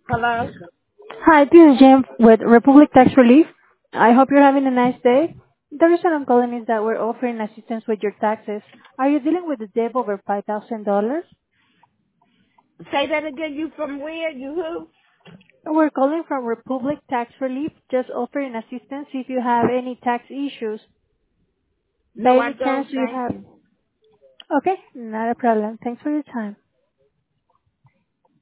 Hello? Hi, this is Jim with Republic Tax Relief. I hope you're having a nice day. The reason I'm calling is that we're offering assistance with your taxes. Are you dealing with a debt over $5,000? Say that again. You from where? You who? We're calling from Republic Tax Relief, just offering assistance if you have any tax issues. By No, I any chance don't. you Thank have... you. Okay, not a problem. Thanks for your time.